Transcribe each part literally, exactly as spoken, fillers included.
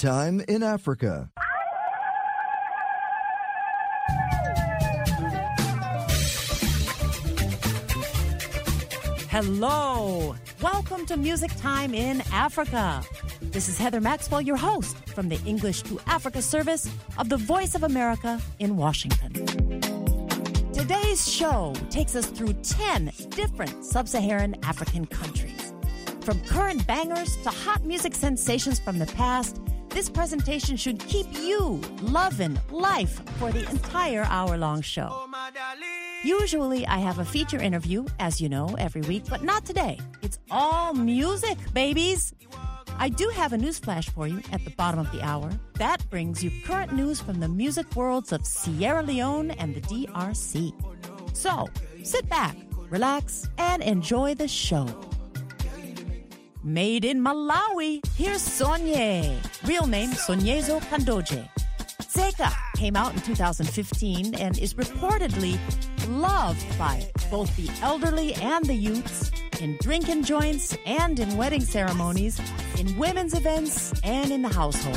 Time in Africa. Hello. Welcome to Music Time in Africa. This is Heather Maxwell, your host from the English to Africa service of the Voice of America in Washington. Today's show takes us through ten different sub-Saharan African countries. From current bangers to hot music sensations from the past, this presentation should keep you loving life for the entire hour-long show. Usually, I have a feature interview, as you know, every week, but not today. It's all music, babies. I do have a news flash for you at the bottom of the hour. That brings you current news from the music worlds of Sierra Leone and the D R C. So, sit back, relax, and enjoy the show. Made in Malawi, here's Sonye. Real name, Sonyezo Kandoje. Zeka came out in two thousand fifteen and is reportedly loved by both the elderly and the youths, in drinking joints and in wedding ceremonies, in women's events and in the household.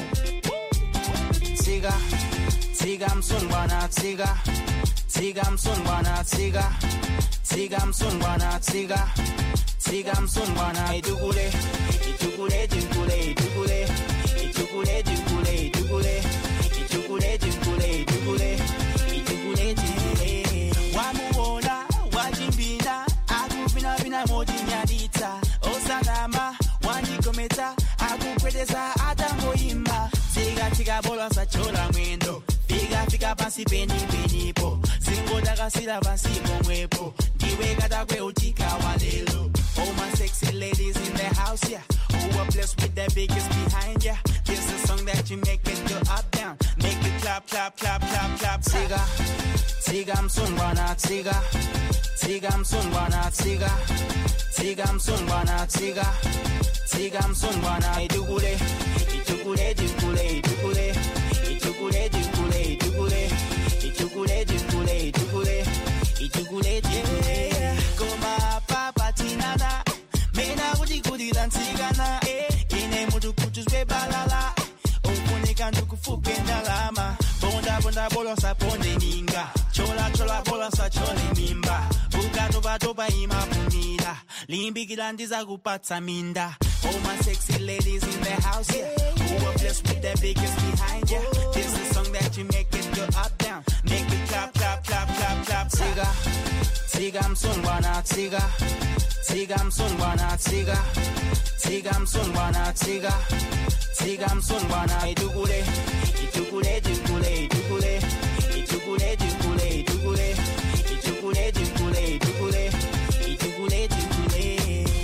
Tiga, tiga msungwana tiga, tiga msungwana tiga, tiga msungwana tiga, tiga msungwana idugule, idugule idugule idugule, idugule idugule idugule, idugule idugule idugule, idugule idugule. Wamuona, wajimbina, akupina pina mojinyadita, osanama, wanjikometa, akukwedeza atangoimba. Tiga tiga bola sachola mwendo, figa figa pasi peni penipo, zingo daga sila pasi pomwepo, diwe gata kwe utika walelo. All my sexy ladies in the house, yeah, who are blessed with the biggest behind, yeah. This is a song that you make it go up down, make it clap clap clap clap clap. Tiga, tiga msungwana tiga, tiga msungwana tiga, tiga msungwana tiga, tiga msungwana idugule. Itukule, itukule, itukule, itukule, itukule, itukule, itukule, itukule, itukule, itukule, itukule. Koma papa tinana, mena uji kudi dansigana, ine mutu kutus bebalala, okunika nduku fupenda lama, bonda bonda bolo sa ponde ninga, chola chola bola sa chole mimba, buka toba toba ima punida, limbi kilandiza kupatsa minda. All my sexy ladies in the house, yeah, who are blessed with the biggest behind, yeah. This is a song that you make it go up, down, make it clap, clap, clap, clap, clap. Tiga, tiga msungwana tiga, tiga msungwana tiga, tiga msungwana tiga, tiga msungwana idugule, idugule, idugule, idugule, idugule, idugule, idugule, idugule, idugule, idugule, idugule, idugule.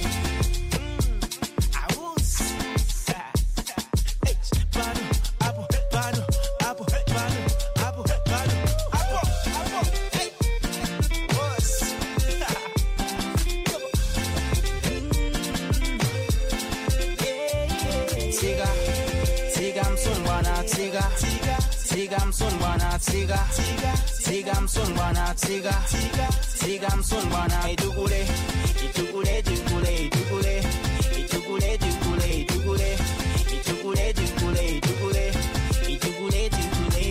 Tiga, tiga msungwana tiga, tiga msungwana tiga, tiga msungwana idugule, idugule, idugule, idugule, idugule, idugule, idugule, idugule, idugule, idugule, idugule, idugule.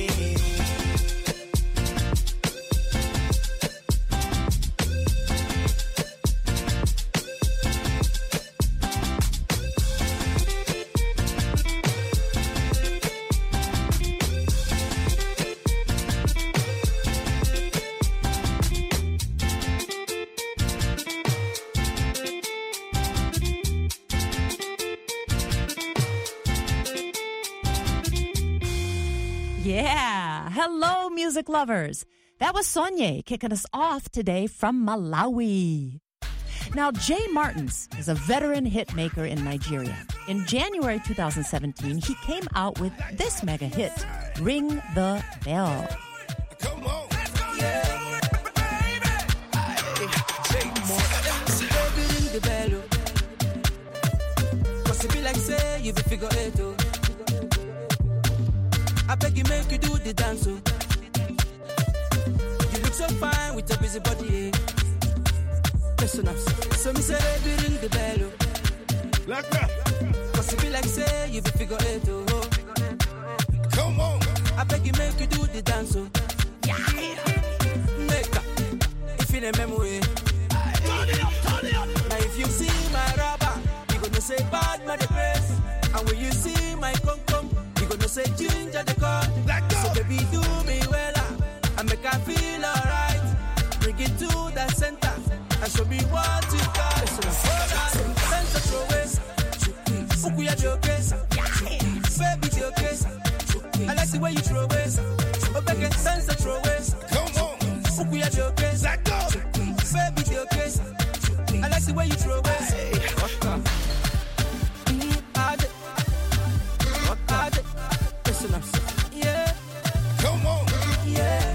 Yeah. Hello, music lovers. That was Sonye kicking us off today from Malawi. Now, Jay Martins is a veteran hit maker in Nigeria. In January two thousand seventeen, he came out with this mega hit, Ring the Bell. Come on. The bell, cause it be like say you be figure eight, oh. I beg you make you do the dance, oh. You look so fine with your busy body, eh. Listen up, so me say baby ring the bell, oh. Like that. Cause it be like say you be figure eight, oh. a memory. Turn it up, turn it up. Now if you see my rubber, you gonna say bad man the place. And when you see my cum cum, you gonna say ginger the car. So baby do me well, and make I feel alright. Bring it to the center, and show me what you got. Sense of your waist, Fuku ya jokes, baby jokes. I like the way you throw it. Oh, back and sense of throw it. Come on, Fuku ya jokes, baby jokes. I like the way you throw it. What up? Listen up, yeah. Come on, yeah.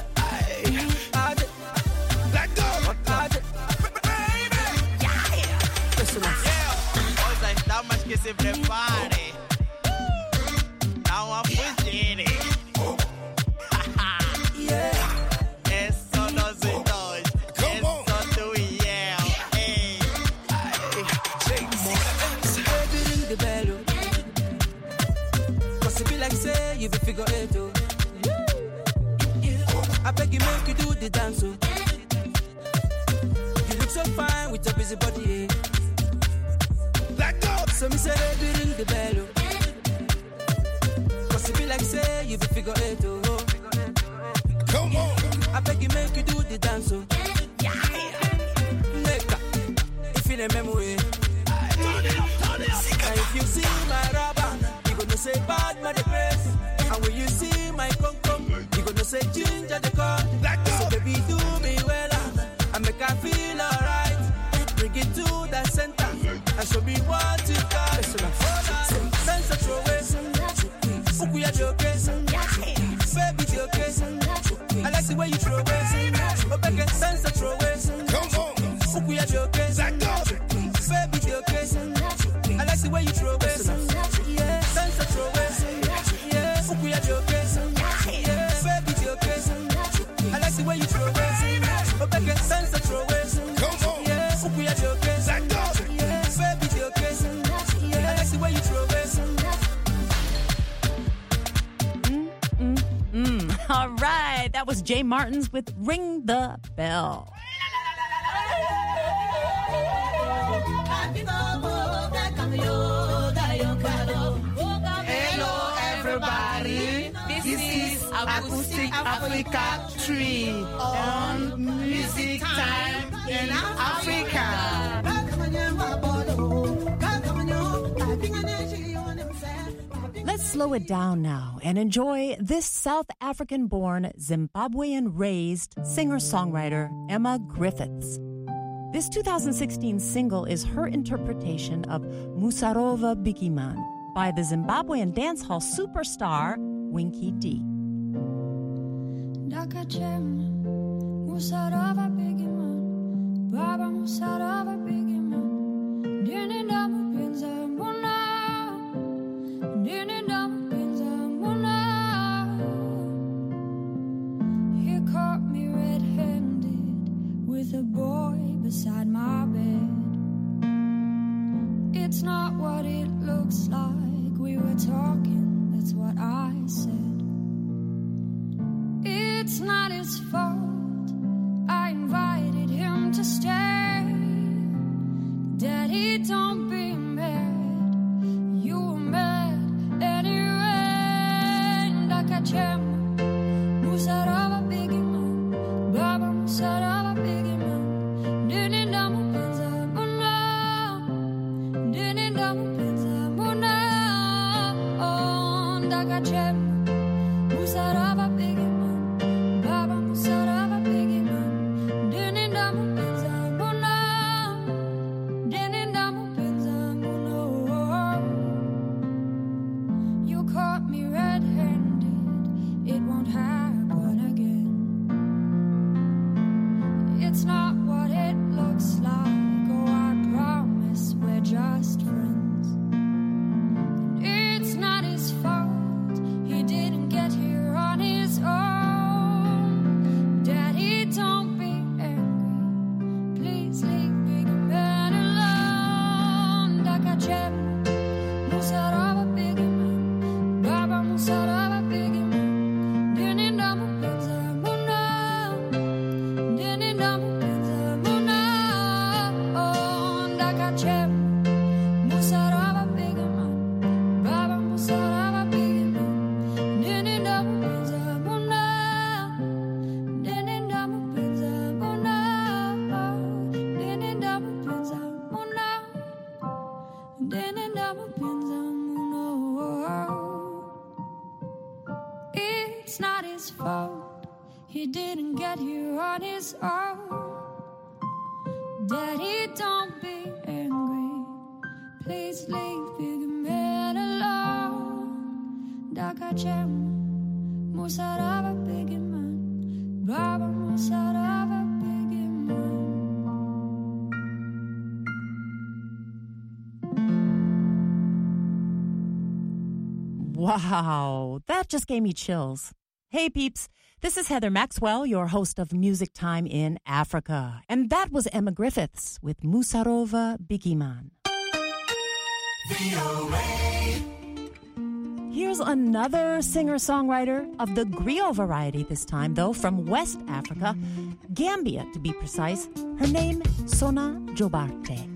Black dog, baby. Yeah. Listen up, yeah. Hoje as damas que se preparem. Não há fugirem. Yeah. É só nós dois. É só tu e eu. Ei. Baby, ring the bell. Cause it be like say you be figure eight. Oh. I beg you make you do the dance. Oh. You look so fine with your busy body. Eh? Black dog. So me say baby ring the bell. Oh. Cause it be like say you be figure eight. Oh. Come on. I beg you make you do the dance. Oh. Nigga, if you remember it. Turn it up, turn it up. And if you see my rubber, you gonna say bad man the place. And when you see my cum cum, you gonna say ginger the car. So baby do me well, and make I feel alright. Bring it to the center, and show me what you got. Sense of throw it, Fuku ya jokes, baby jokes. I like the way you throw it. Oh, back and sense of throw it. Come on, Fuku ya jokes, baby jokes. I like the way you throw it. Yeah, sense of throw it. Yeah, Fuku ya jokes. Yeah, baby jokes. I like the way you throw it. Oh, back and sense of throw it. Come on, yeah, Fuku ya jokes. Yeah, baby jokes. I like the way you throw it. Mm, all right, that was Jay Martins with Ring the Bell. Hello, everybody. This is Acoustic Africa three on Music Time in Africa. Let's slow it down now and enjoy this South African-born, Zimbabwean-raised singer-songwriter Emma Griffiths. This two thousand sixteen single is her interpretation of Musarova Bigiman by the Zimbabwean dancehall superstar Winky D. Musarova Bigiman, Baba Musarova Bigiman, Dini Damu Pinza Muna, Dini Damu Pinza Muna. He caught me red-handed with a boy beside my bed. It's not what it looks like. We were talking, that's what I said. It's not his fault. I invited him to stay. Daddy, don't be mad. You were mad anyway. Ndakachema Musarova Bigiman, Baba Musarova Bigiman. Dini ndamu penza muna, Dini ndamu penza muna. Oh, ndakachema Musarova Bigiman, Baba Musarova Bigiman. Dini ndamu penza muna, Dini ndamu penza muna. You caught me red-handed, it won't happen again. It's not what it looks like. Oh, I promise we're just friends. It's not his fault. He didn't get here on his own. Daddy, don't be angry. Please leave Big Man alone. Ndakachema Musarova Bigiman, Baba Musarova Bigiman. Dini ndamu it's not his fault. He didn't get here on his own. Daddy, don't be angry. Please leave big man alone. Dakacem musarava big man. Baba musarava big man. Wow, that just gave me chills. Hey peeps, this is Heather Maxwell, your host of Music Time in Africa. And that was Emma Griffiths with Musarova Bigiman. Here's another singer-songwriter of the griot variety this time, though, from West Africa, Gambia to be precise. Her name, Sona Jobarte.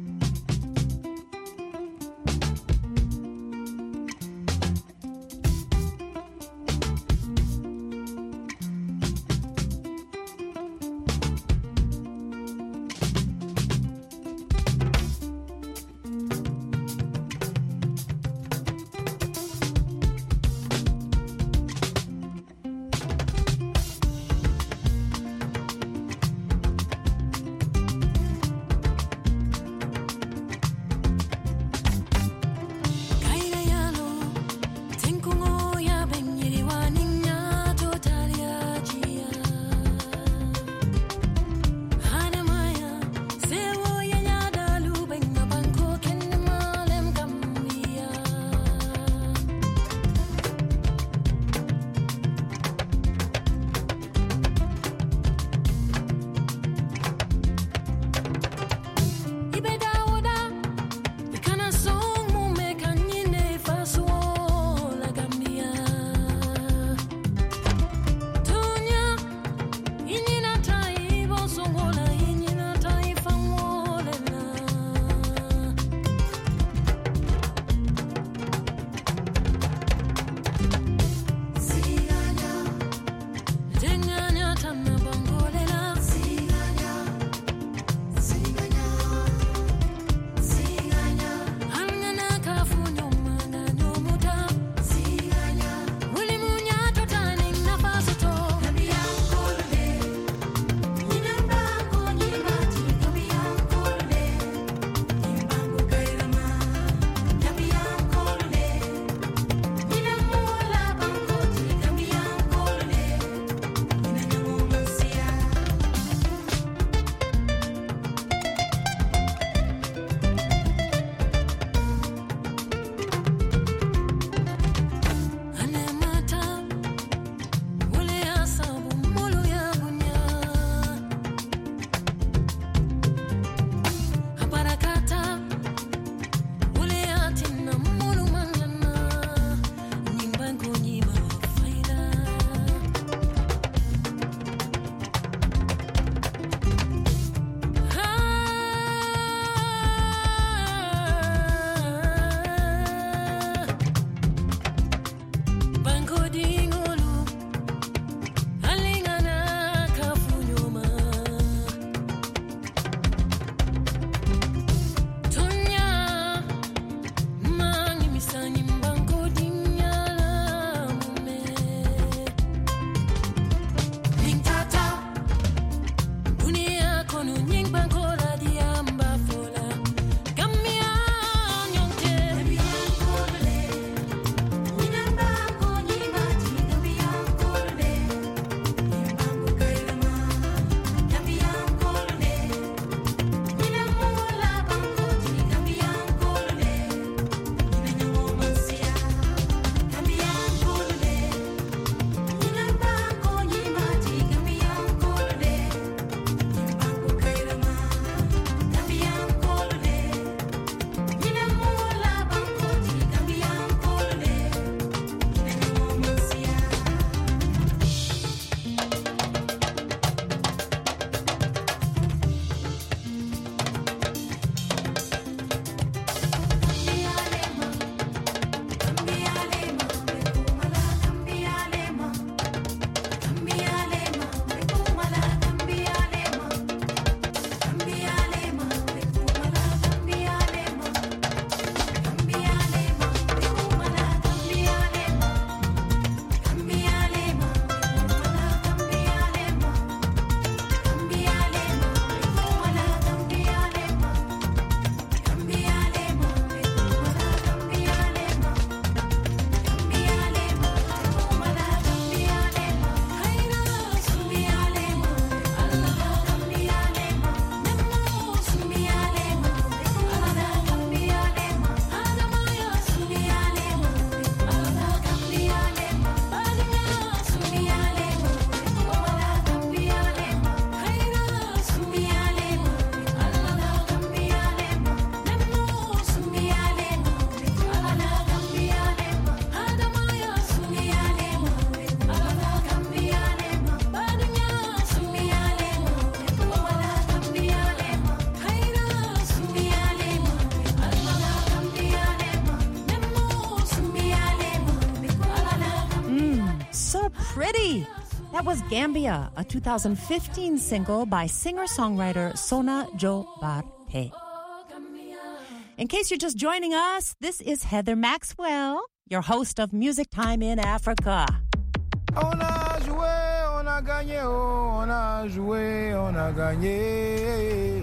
Pretty. That was Gambia, a two thousand fifteen single by singer-songwriter Sona Jo Barte. In case you're just joining us, this is Heather Maxwell, your host of Music Time in Africa. On a joué, on a gagné, oh, on a joué, on a gagné.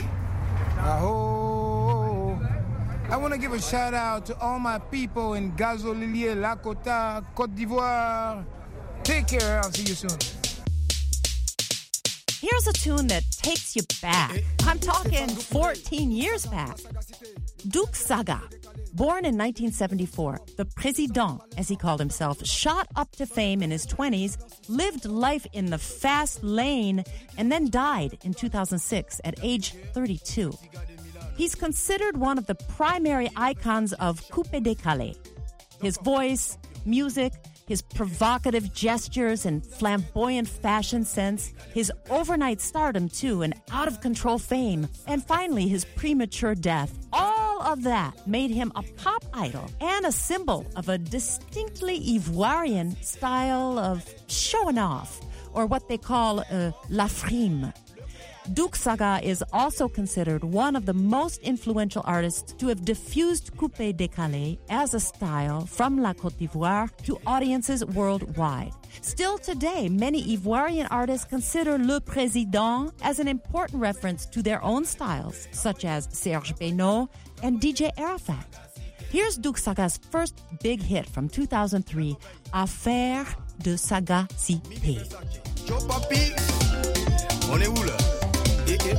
Aho. I want to give a shout out to all my people in Gazolier, Lakota, Côte d'Ivoire. Take care, I'll see you soon. Here's a tune that takes you back. I'm talking fourteen years back. Douk Saga, born in nineteen seventy-four, the Président, as he called himself, shot up to fame in his twenties, lived life in the fast lane, and then died in two thousand six at age thirty-two. He's considered one of the primary icons of Coupé Décalé. His voice, music, his provocative gestures and flamboyant fashion sense, his overnight stardom too, and out-of-control fame, and finally his premature death. All of that made him a pop idol and a symbol of a distinctly Ivoirian style of showing off, or what they call uh, la frime. Douk Saga is also considered one of the most influential artists to have diffused Coupé Décalé as a style from La Côte d'Ivoire to audiences worldwide. Still today, many Ivoirian artists consider Le Président as an important reference to their own styles, such as Serge Benoît and D J Arafat. Here's Douk Saga's first big hit from two thousand three, Affaire de Sagacité. Yo papi, on est où là? Eh eh.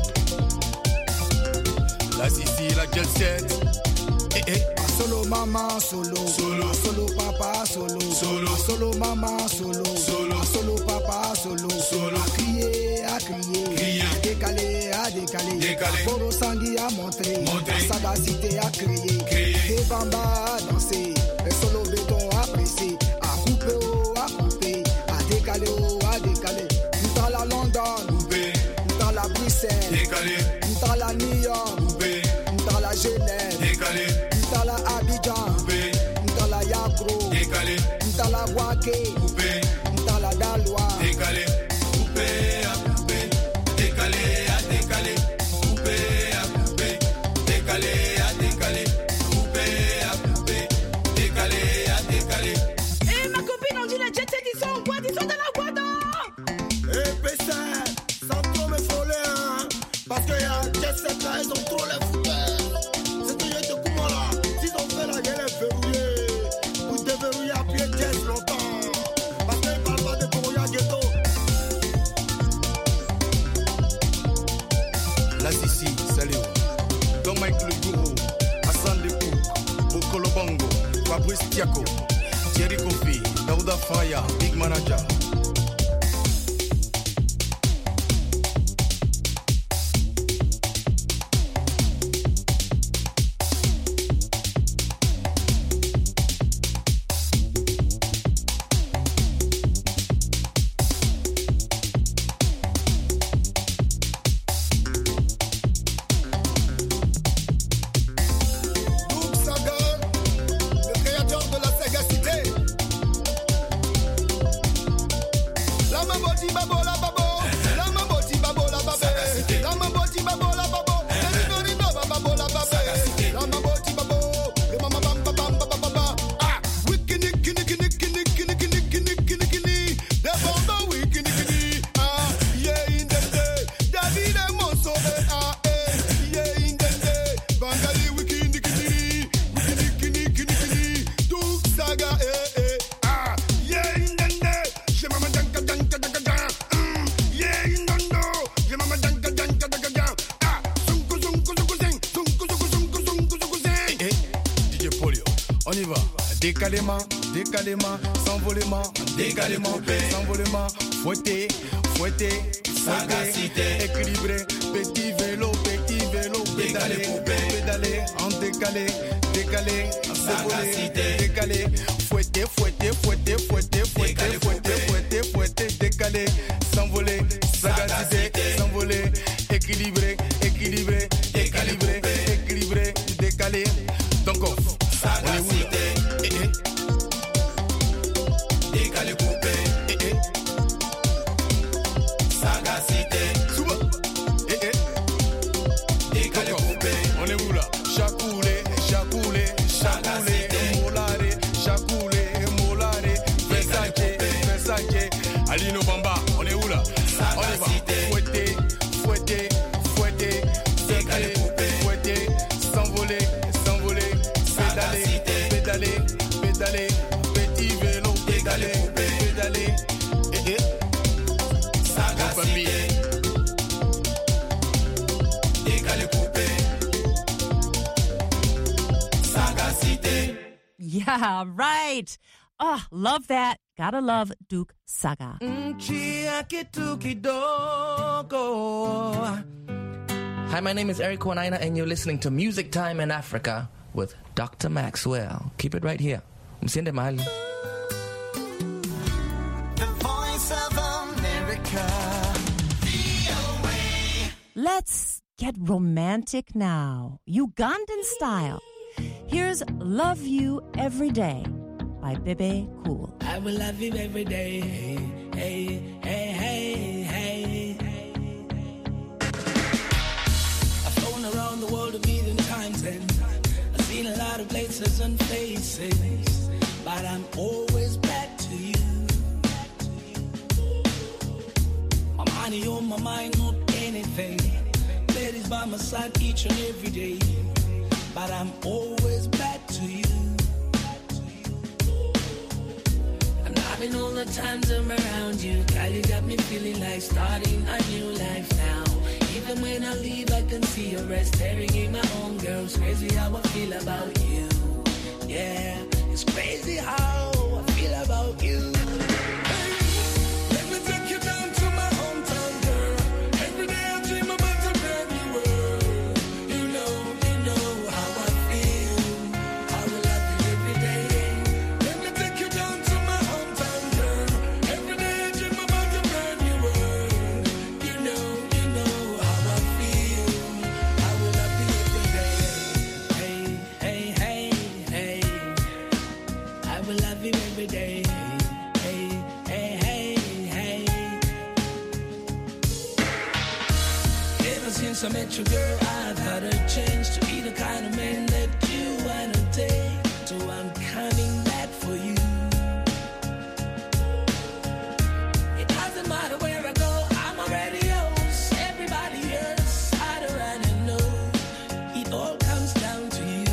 La Sissi, la jet set. Eh eh. Solo mama, solo. Solo. Solo papa, solo. Solo. Solo mama, solo. Solo. Solo papa, solo. Solo. À crier, à crier. Crier. À décaler, à décaler. Décaler. Boro Sangui à montrer. Montrer. La sagacité à crier. Crier. Des bambas à danser. Les solo béton à presser. À couper, oh, à couper. À décaler, oh, à décaler. Dans la London. Dans la Bruxelles, décalé. Dans la New York, coupé. Dans la Genève, décalé. Dans la Abidjan, coupé. Dans la Yagro, décalé. Dans la Waké, coupé. Dans la Dalois, décalé. Coupé à coupé, décalé à décalé. Coupé à coupé, décalé à décalé. Coupé à coupé, décalé à décalé. Eh ma copine, on dit les jets qui sont en boîte, ils sont dans la boîte. Eh Pessé, sans trop me frôler, hein. Parce que y'a jet set là, ils ont trop les fouteurs. C'est que j'ai de comment là. S'ils ont fait la guerre, est verrouillée. Vous déverrouillez à pied jazz longtemps. Parce qu'ils parlent pas de Koroya Ghetto. La Sissi, salut. Don Mike Le Gourou, Hassan Dekou, Bokolo Bongo, Fabrice Tiako, Thierry Kofi, Daouda Faya, Big Manager. Décalément, décalément, s'envolement, décalément, s'envolement, fouetté, fouetté, sagacité, équilibré, petit vélo, petit vélo, pédalé, pédalé, en décalé, décalé, sagacité, décalé, fouetté, fouetté, fouetté, fouetté, fouetté, fouetté, fouetté, fouetté, décalé, s'envoler, sagacité, s'envoler, équilibré, équilibré, équilibré, équilibré, décalé, donc off, sagacité. Décalé coupé, Right. Oh, love that. Gotta love Duke Saga. Hi, my name is Eric Wanaina, and you're listening to Music Time in Africa with Doctor Maxwell. Keep it right here. Msiende mahali. The Voice of America. Let's get romantic now, Ugandan style. Here's Love You Every Day by Bebe Cool. I will love you every day. Hey, hey, hey, hey, hey. I've flown around the world a million times and I've seen a lot of places and faces, but I'm always back to you. My money on my mind, not anything. Ladies by my side each and every day, but I'm always back to you. I'm loving all the times I'm around you. Girl, you got me feeling like starting a new life now. Even when I leave, I can see your eyes staring in my own. Girl, it's crazy how I feel about you. Yeah, it's crazy how I feel about you. Hey, let me take you down to my hometown, girl. Every day I dream about a brand new world. You know, you know how I feel. I will love you every day. Let me take you down to my hometown, girl. Every day I dream about a brand new world. You know, you know how I feel. I will love you every day. Hey, hey, hey, hey. I will love you every day. Hey, hey, hey, hey. Ever since I met you, girl, I've had a change to be the kind of man that you wanna take. So I'm coming back for you. It doesn't matter where I go, I'm already yours. Everybody else, I don't wanna know. It all comes down to you.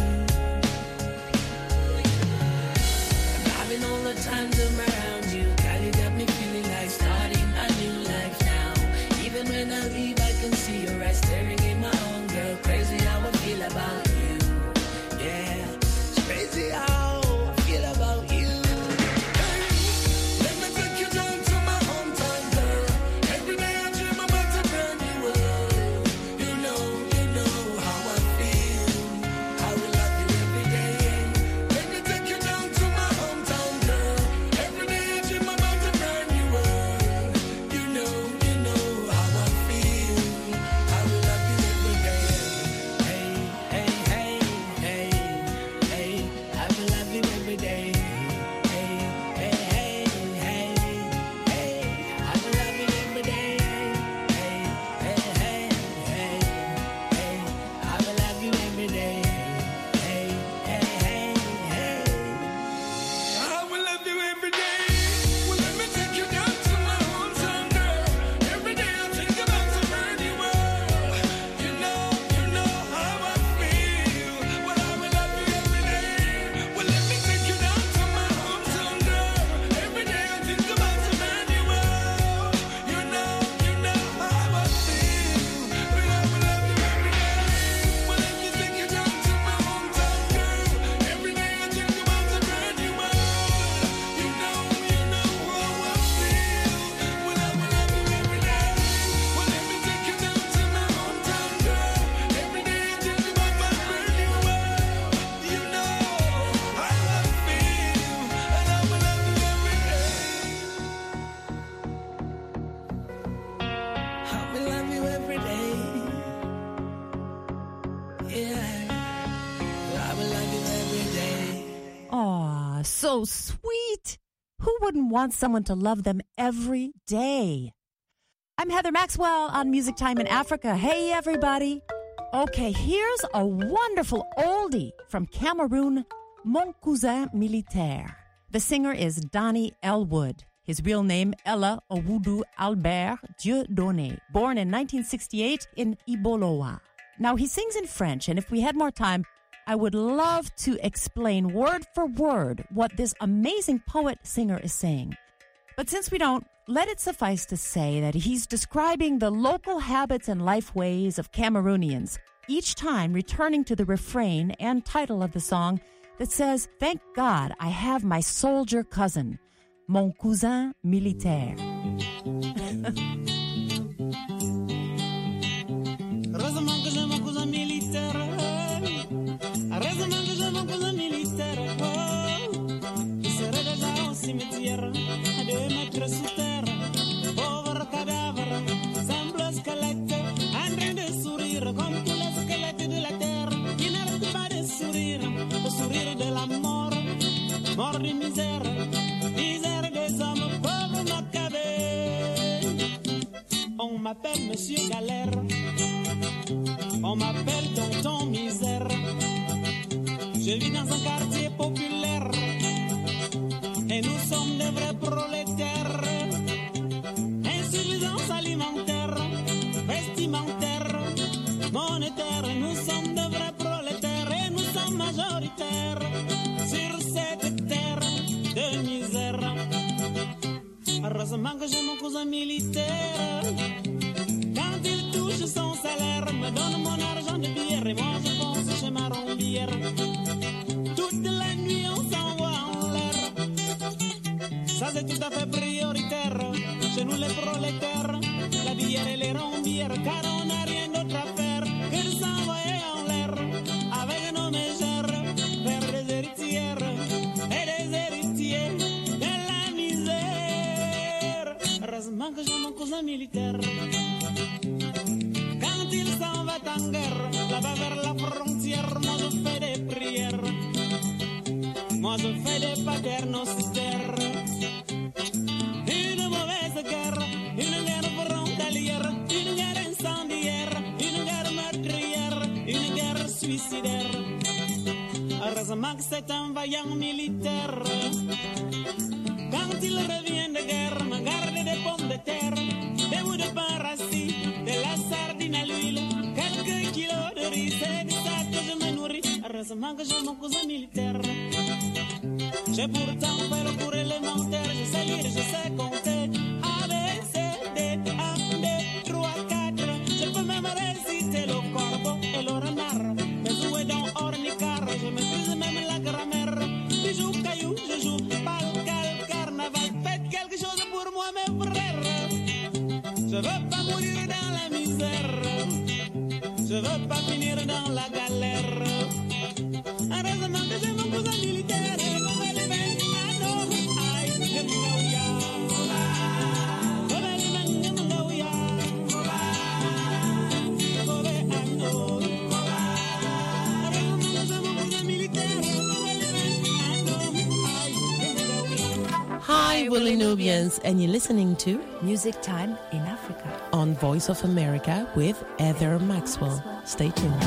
I'm loving all the times I'm around you. Girl, you got me feeling like starting a new life now. Even when I leave, I can see your eyes staring in my own. Girl, crazy how I feel about you. Yeah, it's crazy how I feel about you. Hey, let me take you down to my hometown, girl. Every day I dream about a brand new world. You know, you know how I feel. I will love you every day. Let me take you down to my hometown, girl. Every day I dream about a brand new world. You know, you know how I feel. I will love you every day. Hey, hey, hey, hey, hey. I will love you every day. Hey, hey, hey, hey, hey. I will love you every day. Hey, hey, hey, hey, hey. I will love you every day. Hey, hey, hey, hey. I will love you every day. Well, let me take you down to my hometown, girl. Every day I think about the brand new world. You know, you know how I feel. Well, I will love you every day. Well, let me take you down to my hometown, girl. Every day I think about the brand new world. You know, you know how I feel. Well, I will love you every day. Well, let me take you down to my hometown, girl. Every day I think about the brand new world. You know, you know how I feel. Well, I will love you every day. Well, let me take you down to my hometown, girl. Every day I think about my brand new world. You know how I feel. And I will love you every day. I will love you every day. Yeah. I will love you every day. Aw, so sweet. Who wouldn't want someone to love them every day? I'm Heather Maxwell on Music Time in Africa. Hey, everybody. Okay, here's a wonderful oldie from Cameroon, Mon Cousin Militaire. The singer is Donnie Elwood. His real name, Ella Owudu Albert Dieudonné, born in nineteen sixty-eight in Iboloa. Now, he sings in French, and if we had more time, I would love to explain word for word what this amazing poet-singer is saying. But since we don't, let it suffice to say that he's describing the local habits and life ways of Cameroonians, each time returning to the refrain and title of the song that says, "Thank God I have my soldier cousin, mon cousin militaire." Heureusement que j'ai mon cousin militaire. Heureusement que j'ai mon cousin militaire. Il serait déjà au cimetière à deux mètres sous terre. Pauvre cadavre, simple squelette, en train de sourire comme tous les squelettes de la terre. Qui n'arrête pas de sourire, le sourire de la mort. Mort de misère, misère des hommes, pauvre Macabé. On m'appelle Monsieur Galère. On m'appelle Tonton Misère. Je vis dans un quartier populaire et nous sommes des vrais prolétaires. Insuffisance alimentaire, vestimentaire, monétaire. Nous sommes des vrais prolétaires et nous sommes majoritaires sur cette terre de misère. Heureusement que j'ai mon cousin militaire. Quand il touche son salaire, me donne mon argent de bière et moi je fonce chez ma rombière. Toute la nuit on s'envoie en l'air. Ça c'est tout à fait prioritaire. Chez nous les prolétaires, la bière et les rombières, car on n'a rien d'autre à faire que de s'envoyer en l'air avec nos mégères vers des héritières et des héritiers de la misère. Heureusement que j'ai mon cousin militaire. Quand il s'en va en guerre, là-bas vers la frontière, moi je fais des prières. Moi je fais des paternostères. Une mauvaise guerre, une guerre frontalière, une guerre incendiaire, une guerre meurtrière, une guerre suicidaire. Heureusement que c'est un vaillant militaire. Quand il revient de guerre, me garde des pommes de terre, des bouts de pain rassis, de la sardine à l'huile, quelques kilos de riz, c'est de ça que je me nourris. Heureusement que j'ai mon cousin militaire. J'ai pourtant fait le cours élémentaire, je sais lire, je sais compter. A, B, C, D, un, deux, trois, quatre. Je peux même réciter le corbeau et le renard. Mais où est donc ornicar? Je maîtrise même la grammaire. Bijou, caillou, je joue, pal, cal, carnaval. Faites quelque chose pour moi, mes frères. Je veux pas mourir dans la misère. Je veux pas finir dans la galère. Heureusement que j'ai mon cousin militaire. Hi, Willie Nubians, and you're listening to Music Time in Africa on Voice of America with Heather Maxwell. Stay tuned.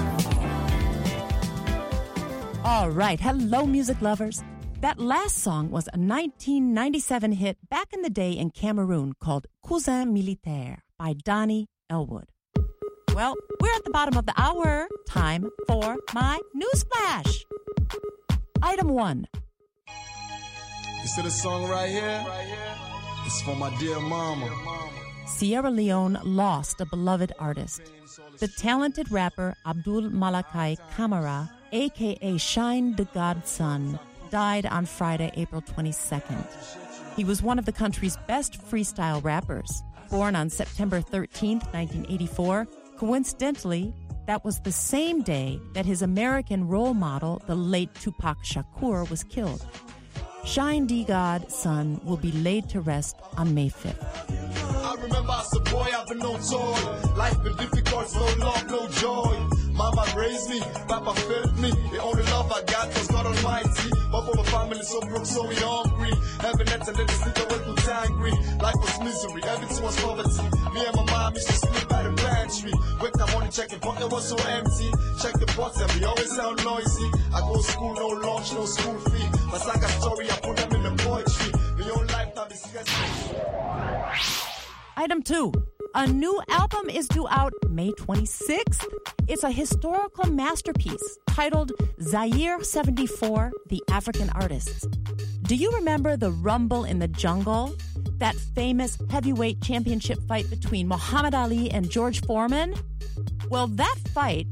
All right. Hello, music lovers. That last song was a nineteen ninety-seven hit back in the day in Cameroon called Cousin Militaire by Donnie Elwood. Well, we're at the bottom of the hour. Time for my newsflash. Item one. You see this song right here? It's for my dear mama. Sierra Leone lost a beloved artist. The talented rapper Abdul Malakai Camara, a k a. Shine the Godson, died on Friday, April twenty-second. He was one of the country's best freestyle rappers. Born on September thirteenth, nineteen eighty-four, coincidentally, that was the same day that his American role model, the late Tupac Shakur, was killed. Shine D. God, son, will be laid to rest on May fifth. I remember as a boy, I've been on toy. Life been difficult, no love, no joy. Mama raised me, Papa fed me. The only love I got was God Almighty. But for my family so broke, so we hungry. Heaven let and let the sleep away too angry. Life was misery, everything was poverty. Me and my mom used to sleep by the pantry. Wake up morning, check the pocket was so empty. Check the pots and we always sound noisy. I go to school, no lunch, no school fee. My saga story, I put them in the poetry. My own lifetime is stressful. Item two. A new album is due out May twenty-sixth. It's a historical masterpiece titled Zaire seventy-four, The African Artists. Do you remember the Rumble in the Jungle? That famous heavyweight championship fight between Muhammad Ali and George Foreman? Well, that fight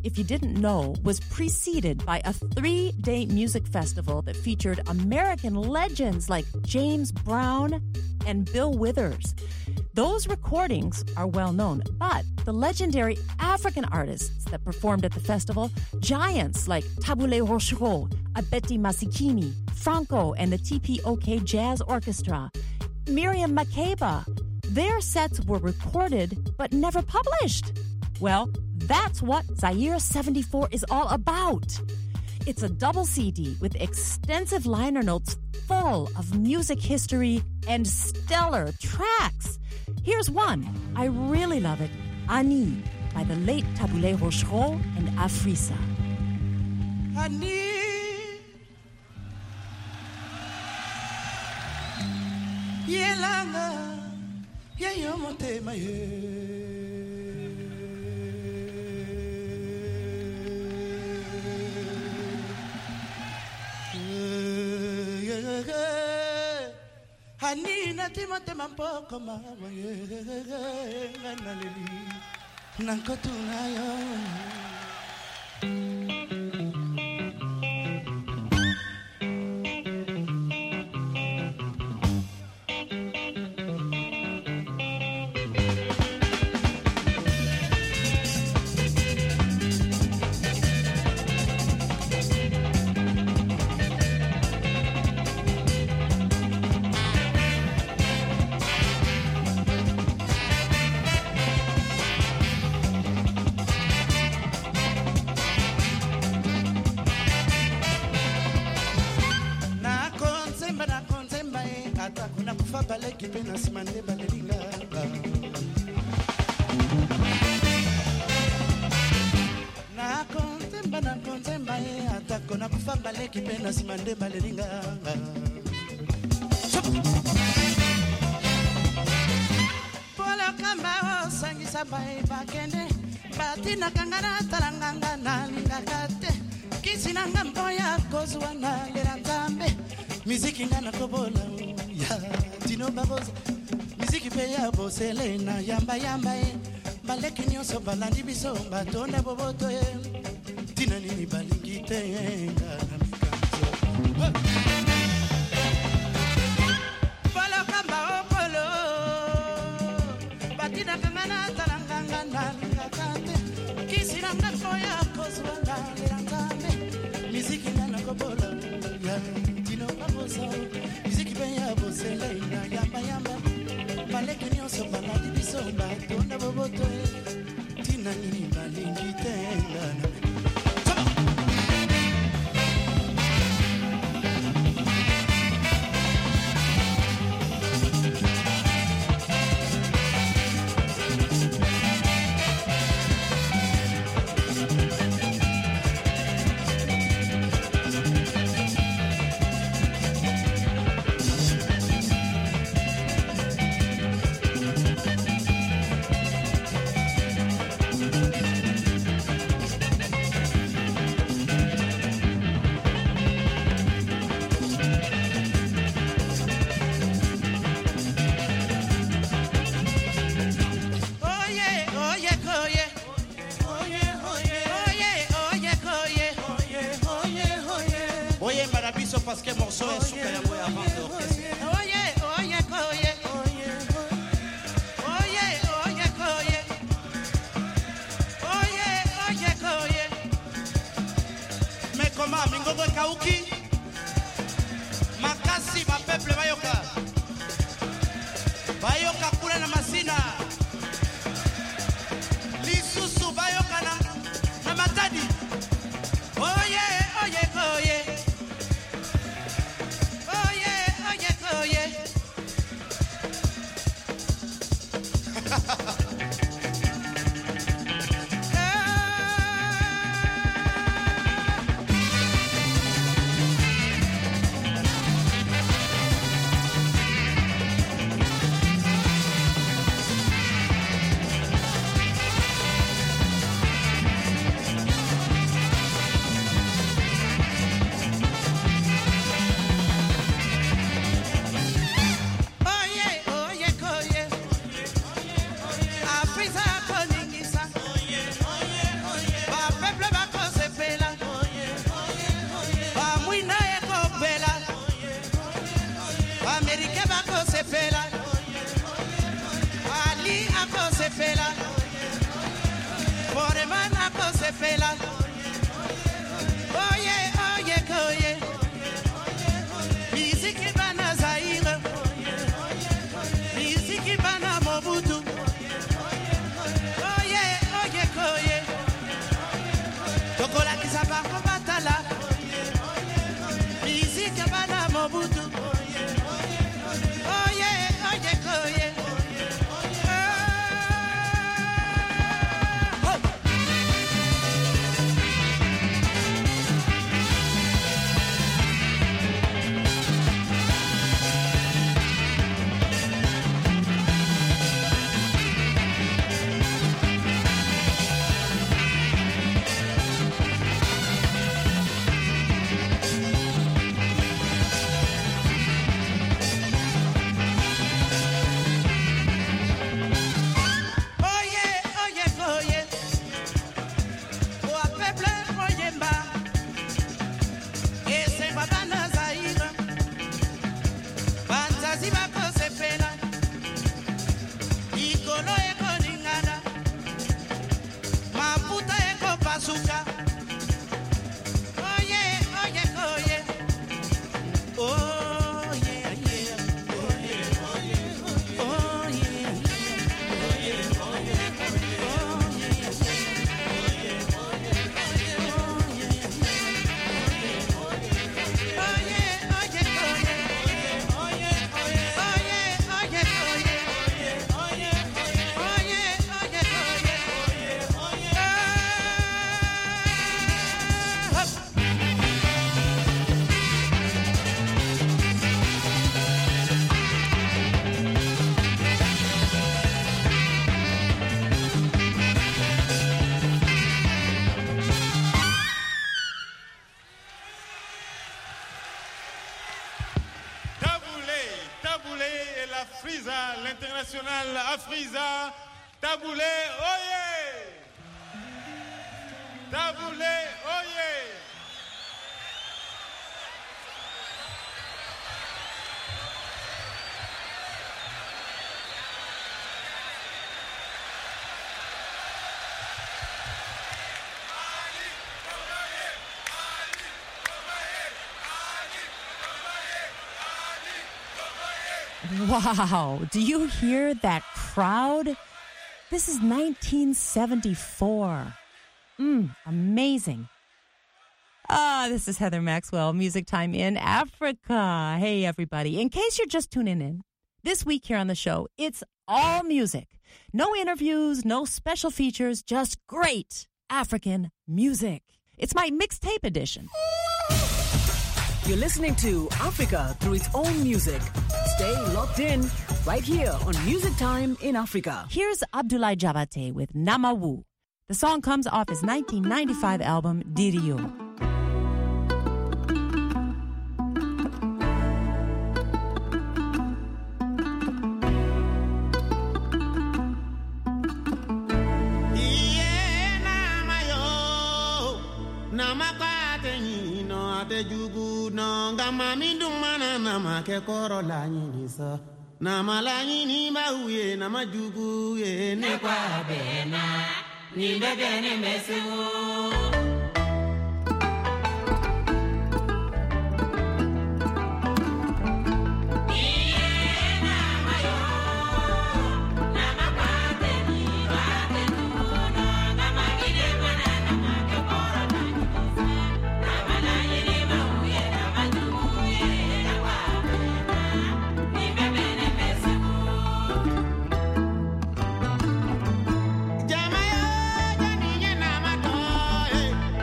if you didn't know, was preceded by a three-day music festival that featured American legends like James Brown and Bill Withers. Those recordings are well known, but the legendary African artists that performed at the festival, giants like Tabule Rochereau, Abeti Masikini, Franco and the T P O K Jazz Orchestra, Miriam Makeba, their sets were recorded but never published. Well, that's what Zaire seventy-four is all about. It's a double C D with extensive liner notes full of music history and stellar tracks. Here's one. I really love it. Ani by the late Tabule Rochereau and Afrisa. Ani Yelanga Yayomote Maye Hanina timote mampoko mawaye nganaleli nankotunayo Simande baleringa Polo kamba sangisa bai bakende batina kangara taranganga nalinga kate kisinanga mboya kozwana lerantambe miziki ngana kobola ya tino baboza miziki pe ya boselena yamba yamba e baleki nyoso balandi biso batonda boboto e tina nini balingite Polo kamba opolo batina kangana taranganga nalinga kate kisinanga mboya kozwana lerantambe miziki ngana kobola ya tino baboza miziki pe ya boselena yamba yamba baleki nyoso balandi biso batonda boboto tina nini balingite ngana parce que morceau est super yango ya vente d'orchestre. Oye, oye, oye. Oye, oye, oye. Oye, oye, oye. Mais comment mingogo kauki? Makasi ba peuple bayoka. Bayoka kula na masina. Lisusu bayoka na na matadi. Oye, oye, oye. bako sepela Ali ako sepela Foreman ako sepela Oye oye koye Miziki bana Zaire Miziki bana Mobutu Oye oye koye Tokola kisaba kobatala Miziki bana Mobutu Oye oye koye L'international Afriza, Taboulé, oye! Taboulé, oye! Wow, do you hear that crowd? This is nineteen seventy-four. Mm, amazing. Ah, this is Heather Maxwell, Music Time in Africa. Hey, everybody. In case you're just tuning in, this week here on the show, it's all music. No interviews, no special features, just great African music. It's my mixtape edition. You're listening to Africa through its own music. Stay locked in right here on Music Time in Africa. Here's Abdoulaye Jabate with Namawu. The song comes off his nineteen ninety-five album, Dirio. Ngama mindumana nama ke koro la nyini so nama la nyini ba uye nama jugu ye ne kwa bena ni bebe ne mesu Hey!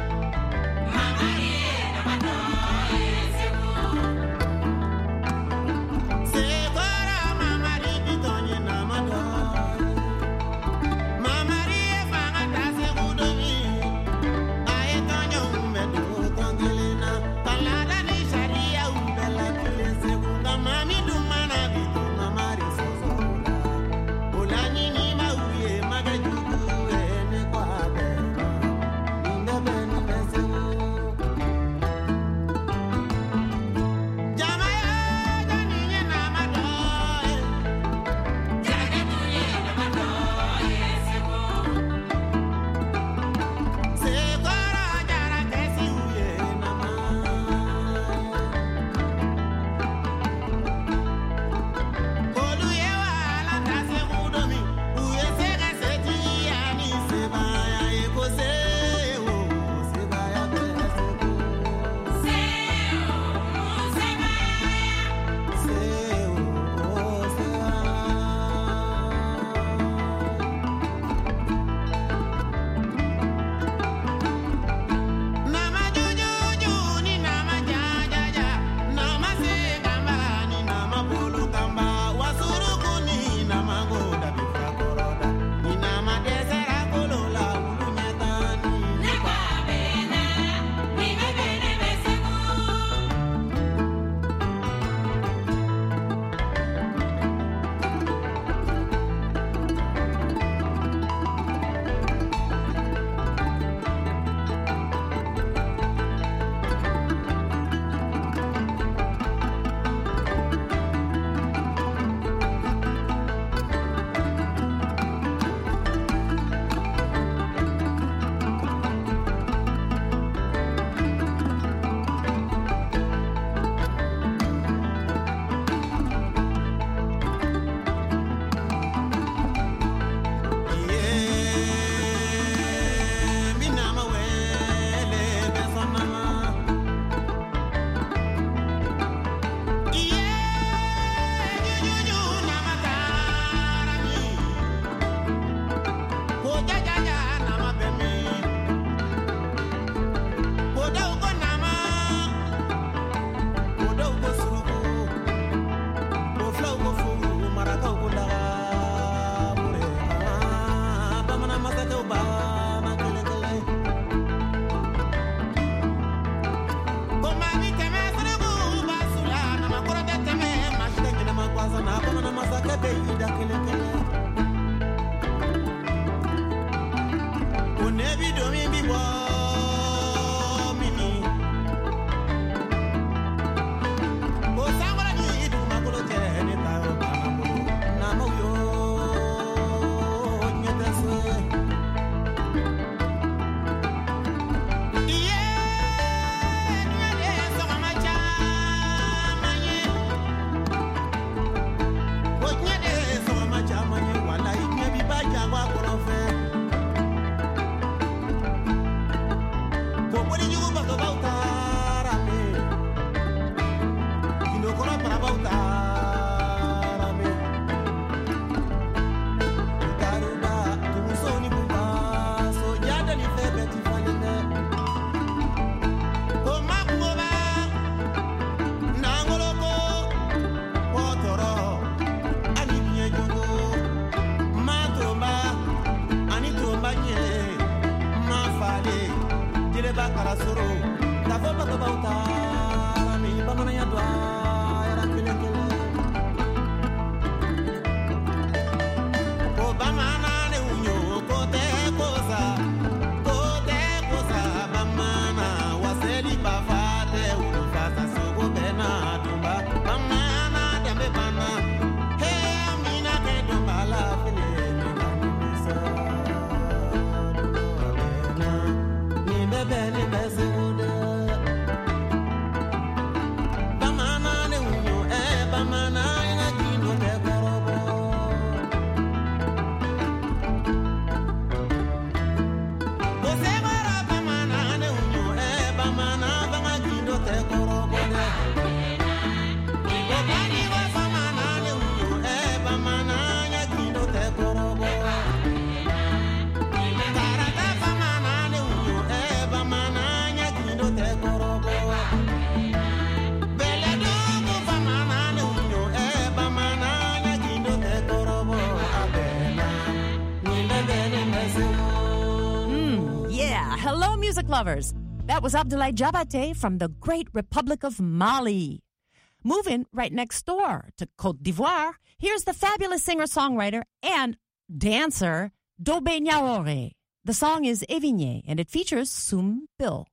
Music lovers. That was Abdoulaye Diabaté from the great Republic of Mali. Moving right next door to Côte d'Ivoire, here's the fabulous singer-songwriter and dancer Dobé Niaouré. The song is Evigné, and it features Soum Bill.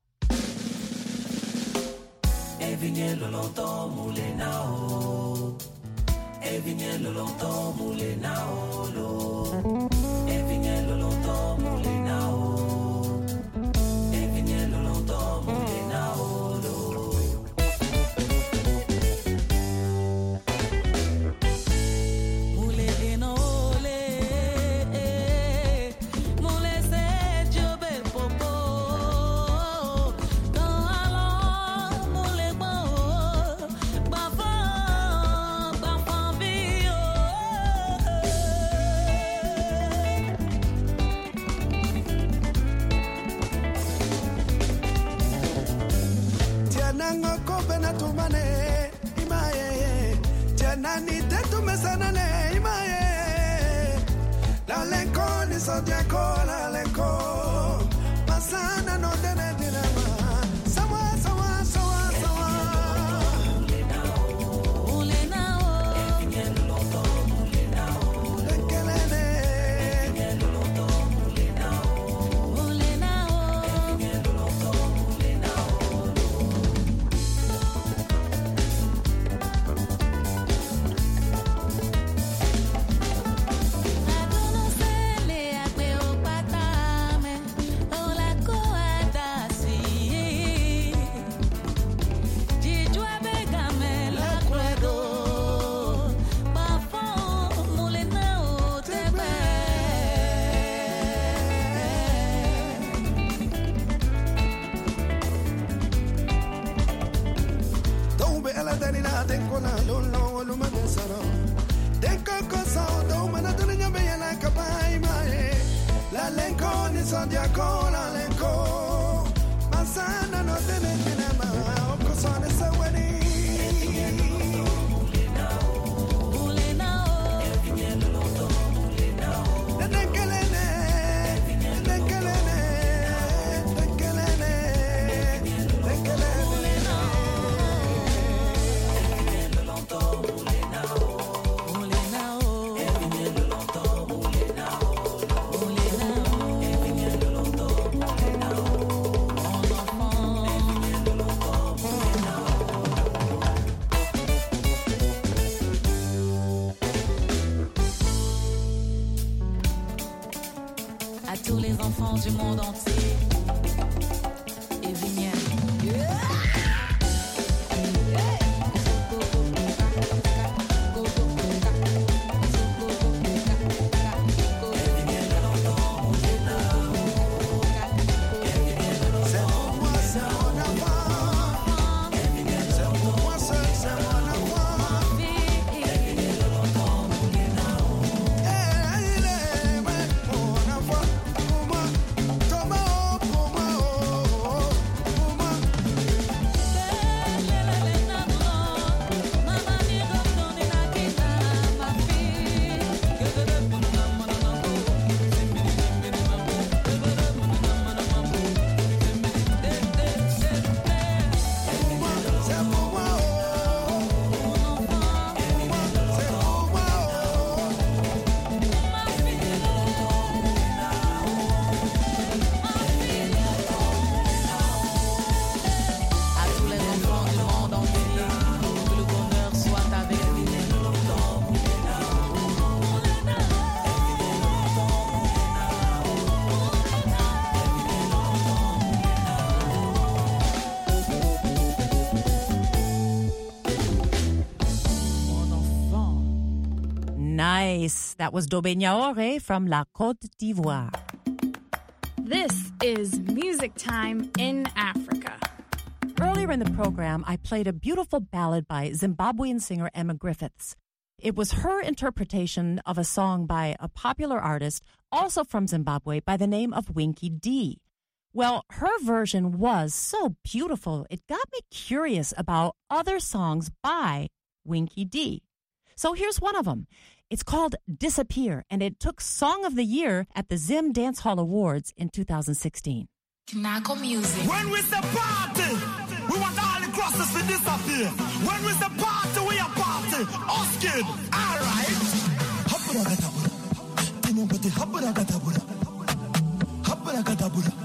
Evigné le longtemps moulé nao. Evigné le longtemps moulé nao lo. Evigné le longtemps moulé nao. La lenko ni sodiako la lenko masana no dene dinama sawa sawa sawa sawa mule nao mule nao evigné le longtemps mule nao lenkelene evigné le longtemps mule nao mule nao evigné le longtemps mule nao Go tous les enfants du monde entier. Et Vignel. Nice. That was Dobe Nyaore from La Côte d'Ivoire. This is Music Time in Africa. Earlier in the program, I played a beautiful ballad by Zimbabwean singer Emma Griffiths. It was her interpretation of a song by a popular artist, also from Zimbabwe, by the name of Winky D. Well, her version was so beautiful, it got me curious about other songs by Winky D. So here's one of them. It's called Disappear, and it took Song of the Year at the Zim Dance Hall Awards in two thousand sixteen. Knacko Music. When we say party, we want all the crosses to disappear. When we say party, we are party. Us kid, all right. Haburagatabura, tinobati haburagatabura, haburagatabura.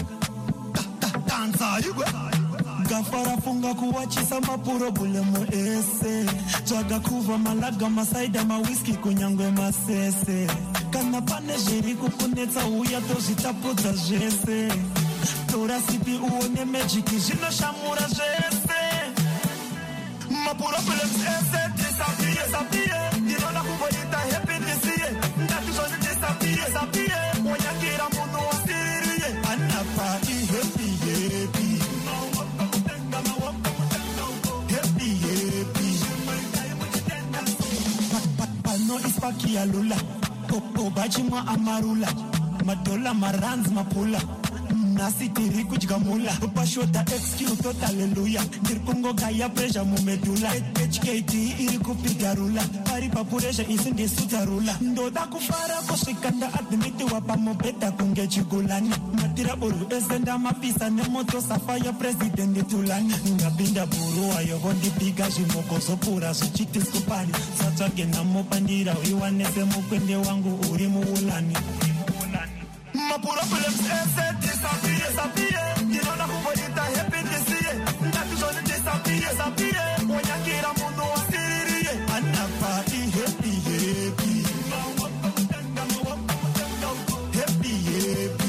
Danza, you go. Gafara funga kuwachisa mapuro bule mo ese Jaga kuva malaga masaida ma whisky kunyangwe masese Kana pane jeri kukunetsa uya tozitaputa jese Tora sipi uone magic jino shamura jese Mapuro bule ese disappear, disappear Dinona kuboita happy this year Ndatu joni disappear, disappear Wanyakira munu wasiriye Anapa i happy, happy No ispaki alula, popo bachimwa amarula, madola maranz mapula, nasi tiri kujigamula, pashota excuse tot hallelujah, nirkungo gaya pressure mumedula, H K T iri kupigarula, pari papuresha isinde sutarula, ndoda kufara koshikanda admiti wapa mobeta kunge chigulani, matira buru esenda mapisa nemoto safaya president tulani, ngabinda buru ayo gondi piga jimoko sopura suchiti skupani, sacha na mopandira iwanese mukwende wangu uri muulani. Mapuro films ese disappear, disappear. Dinona kuboita happy this year. Ndatu joni disappear, disappear. Wanyakira munu wasiriye. Anapa i happy, happy. Happy, happy.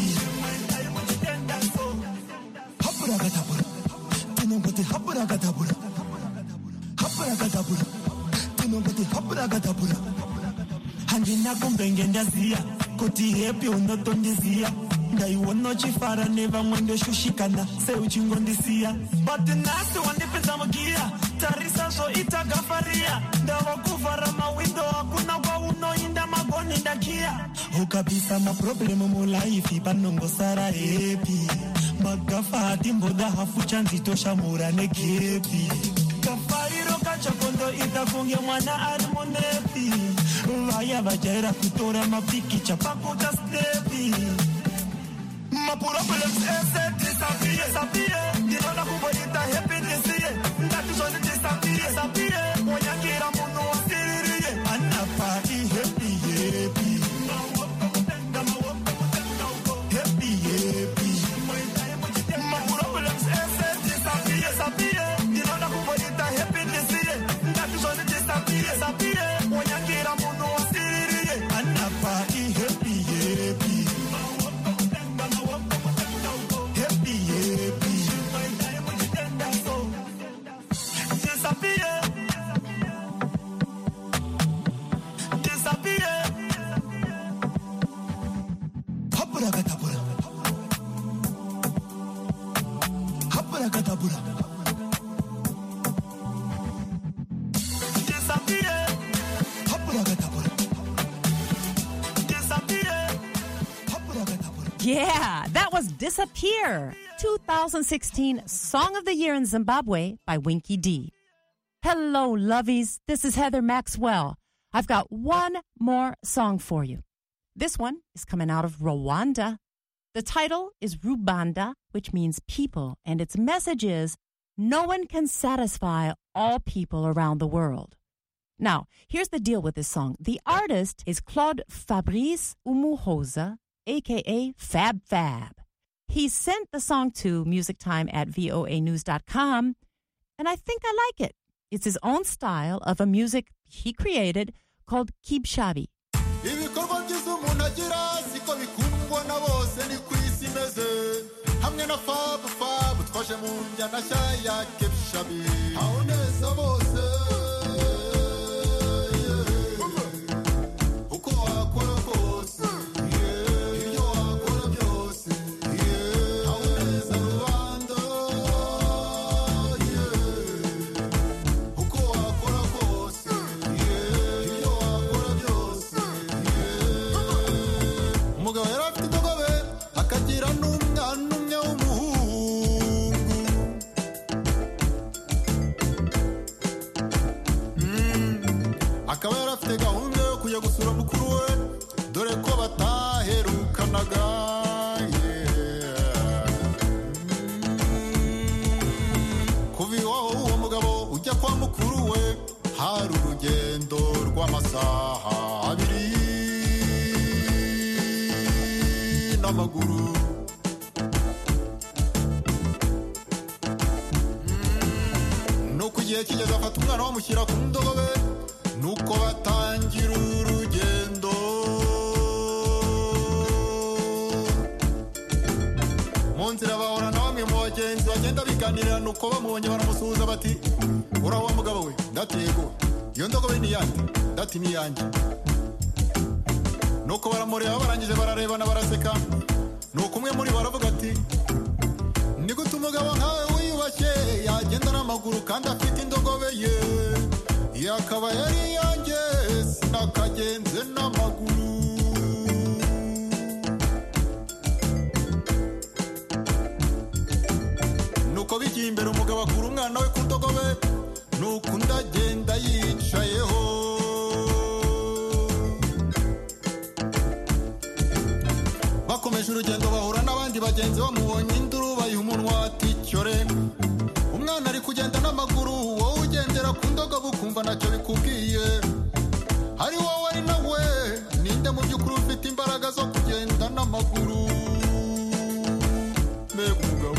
Haburagatabura. Tinobati haburagatabura. Haburagatabura. Tinobati haburagatabura. Handina kumbenge ndazia. Koti happy unotondizia. Ndaiwona chifara neva mwende shushikana. Se uchingondisia. But nasi wandipeza magia. Tarisa so itagafaria. Ndawa kufara mawindo. Hakuna kwa uno inda magoni ndakia. Ukabisa maproblemu mulaifi. Panongo sara happy. Magafa timboda hafu chanzi tosha mura nekepi. Kafariro kachakondo itafunge mwana alimunepi. Vaya vajera kutora mapiki chapakuta stepi. Mapuro films ese disappear, disappear. Dinona kuboita happy this year. Ndatu joni disappear, disappear. Wanyakira munu wasiriye. Anapa i happy, happy. Happy, happy. Mapuro films ese disappear, disappear. Dinona kuboita happy this year. Ndatu joni disappear, disappear. Wanyakira munu wasiriye. Anapa i happy, happy. Hapurakatapura. Hapurakatapura. Disappear. Hapurakatapura. Disappear. Hapurakatapura. Yeah, that was Disappear, two thousand sixteen Song of the Year in Zimbabwe by Winky D. Hello, lovies. This is Heather Maxwell. I've got one more song for you. This one is coming out of Rwanda. The title is Rubanda, which means people, and its message is, no one can satisfy all people around the world. Now, here's the deal with this song. The artist is Claude Fabrice Umuhoza, a k a. Fab Fab. He sent the song to music time at voa news dot com, and I think I like it. It's his own style of a music he created called Kibshabi. ibikorwa byiza umuntu agira siko bikundwa na bose ni kwisi imeze hamwe na fab fab twaje mu njyana nshya ya Kibshabi aho neza bose uko wakora kose iyo wakora byose aho neza Rwanda uko wakora kose iyo wakora byose umugabo yari afite indogobe akagira n'umwana umwe w'umuhungu akaba yari afite gahunda yo kujya gusura mukuru we dore ko bataherukanaga kuva iwaho uwo mugabo ujya kwa mukuru we hari urugendo rw'amasaha abiri n'amaguru nuko igihe kigeze afata umwana bamushyira ku ndogobe nuko batangira urugendo mu nzira bahura na bamwe mu bagenzi bagenda biganirira nuko bamubonye baramusuhuza bati uraho wa mugabo we ndati yego iyo ndogobe ni yanjye ndati ni yanjye nuko baramureba barangije bararebana baraseka nuko umwe muri baravuga ati ni gute umugabo nkawe wiyubashye yagenda n'amaguru kandi afite indogobe ye yakaba yari yanjye sinakagenze n'amaguru nuko bigiye imbere umugabo akura umwana we ku ndogobe nuko undi agenda yicayeho bakomeje urugendo bahura n'abandi bagenzi bamubonye induru bayiha umunwa ati cyore umwana ari kugenda n'amaguru wowe ugendera ku ndogobe ukumva ntacyo bikubwiye ari wowe ari nawe ninde mu by'ukuri ufite imbaraga zo kugenda n'amaguru mbega umugabo.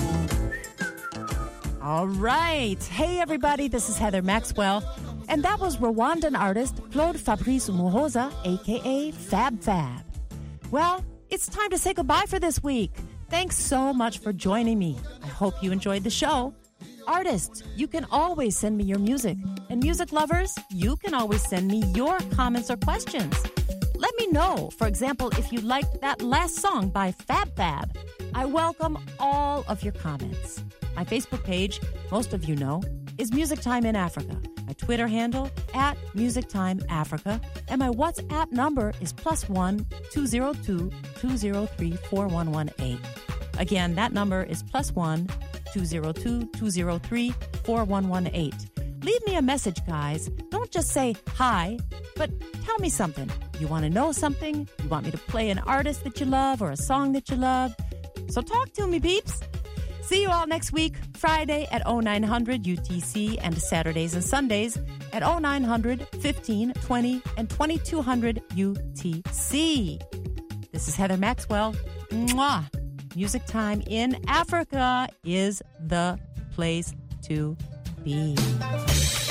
All right. Hey, everybody. This is Heather Maxwell. And that was Rwandan artist Claude Fabrice Umuhoza, a k a. Fab Fab. Well, it's time to say goodbye for this week. Thanks so much for joining me. I hope you enjoyed the show. Artists, you can always send me your music. And music lovers, you can always send me your comments or questions. Let me know, for example, if you liked that last song by Fab Fab. I welcome all of your comments. My Facebook page, most of you know, is Music Time in Africa. My Twitter handle, at Music Time Africa. And my WhatsApp number is plus one two zero two two zero three four one one eight. Again, that number is plus one two zero two two zero three four one one eight. Leave me a message, guys. Don't just say hi, but tell me something. You want to know something? You want me to play an artist that you love or a song that you love? So talk to me, peeps. See you all next week, Friday at oh nine hundred U T C and Saturdays and Sundays at oh nine hundred, fifteen, twenty, and twenty-two hundred U T C. This is Heather Maxwell. Mwah. Music Time in Africa is the place to be.